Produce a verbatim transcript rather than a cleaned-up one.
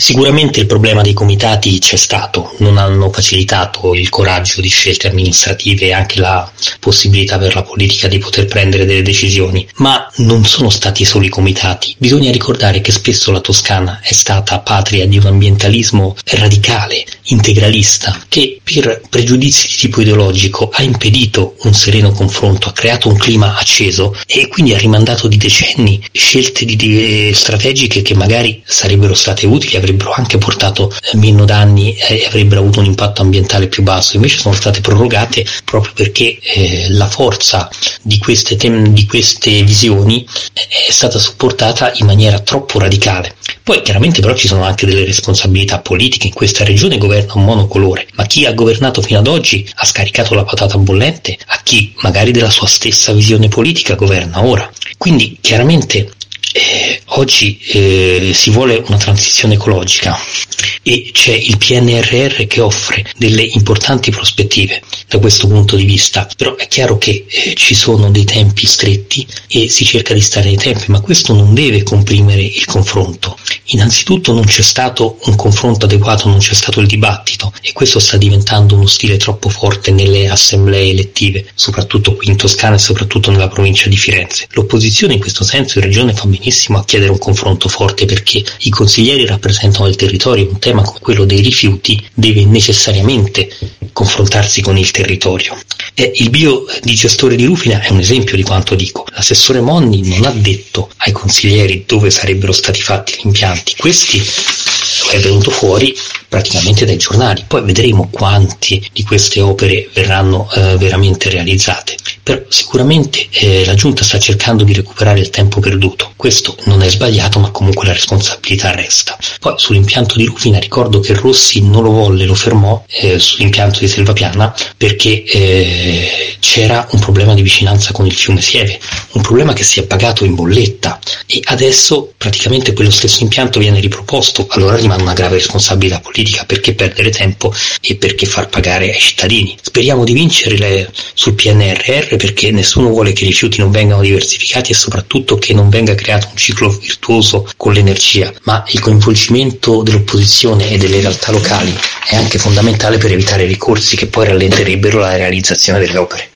Sicuramente il problema dei comitati c'è stato, non hanno facilitato il coraggio di scelte amministrative e anche la possibilità per la politica di poter prendere delle decisioni, ma non sono stati solo i comitati. Bisogna ricordare che spesso la Toscana è stata patria di un ambientalismo radicale, integralista, che per pregiudizi di tipo ideologico ha impedito un sereno confronto, ha creato un clima acceso e quindi ha rimandato di decenni scelte di, di, strategiche che magari sarebbero state utili, avrebbero anche portato eh, meno danni e avrebbero avuto un impatto ambientale più basso. Invece sono state prorogate proprio perché eh, la forza di queste, tem- di queste visioni è stata supportata in maniera troppo radicale. Poi chiaramente però ci sono anche delle responsabilità politiche. In questa regione governa un monocolore, ma chi ha governato fino ad oggi ha scaricato la patata bollente a chi magari della sua stessa visione politica governa ora. Quindi chiaramente Eh, oggi eh, si vuole una transizione ecologica e c'è il P N R R che offre delle importanti prospettive da questo punto di vista, però è chiaro che eh, ci sono dei tempi stretti e si cerca di stare nei tempi, ma questo non deve comprimere il confronto. Innanzitutto non c'è stato un confronto adeguato, non c'è stato il dibattito e questo sta diventando uno stile troppo forte nelle assemblee elettive, soprattutto qui in Toscana e soprattutto nella provincia di Firenze. L'opposizione in questo senso in regione fa benissimo a chiedere un confronto forte perché i consiglieri rappresentano il territorio, un tema come quello dei rifiuti deve necessariamente confrontarsi con il territorio. E il biodigestore di Rufina è un esempio di quanto dico. L'assessore Monni non ha detto ai consiglieri dove sarebbero stati fatti gli impianti, questi è venuto fuori praticamente dai giornali, poi vedremo quanti di queste opere verranno eh, veramente realizzate. Però sicuramente eh, la Giunta sta cercando di recuperare il tempo perduto, questo non è sbagliato, ma comunque la responsabilità resta. Poi sull'impianto di Rufina ricordo che Rossi non lo volle, lo fermò eh, sull'impianto di Selvapiana perché eh, c'era un problema di vicinanza con il fiume Sieve, un problema che si è pagato in bolletta e adesso praticamente quello stesso impianto viene riproposto. Allora rimane una grave responsabilità politica, perché perdere tempo e perché far pagare ai cittadini. Speriamo di vincere le, sul P N R R perché nessuno vuole che i rifiuti non vengano diversificati e soprattutto che non venga creato un ciclo virtuoso con l'energia, ma il coinvolgimento dell'opposizione e delle realtà locali è anche fondamentale per evitare ricorsi che poi rallenterebbero la realizzazione delle opere.